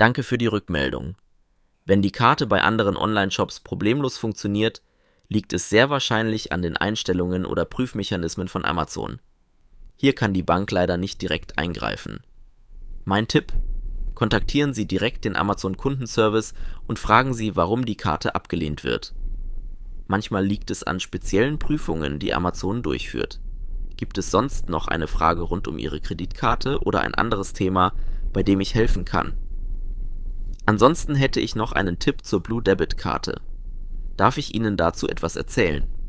Danke für die Rückmeldung. Wenn die Karte bei anderen Online-Shops problemlos funktioniert, liegt es sehr wahrscheinlich an den Einstellungen oder Prüfmechanismen von Amazon. Hier kann die Bank leider nicht direkt eingreifen. Mein Tipp: Kontaktieren Sie direkt den Amazon-Kundenservice und fragen Sie, warum die Karte abgelehnt wird. Manchmal liegt es an speziellen Prüfungen, die Amazon durchführt. Gibt es sonst noch eine Frage rund um Ihre Kreditkarte oder ein anderes Thema, bei dem ich helfen kann? Ansonsten hätte ich noch einen Tipp zur Blue Debit Karte. Darf ich Ihnen dazu etwas erzählen?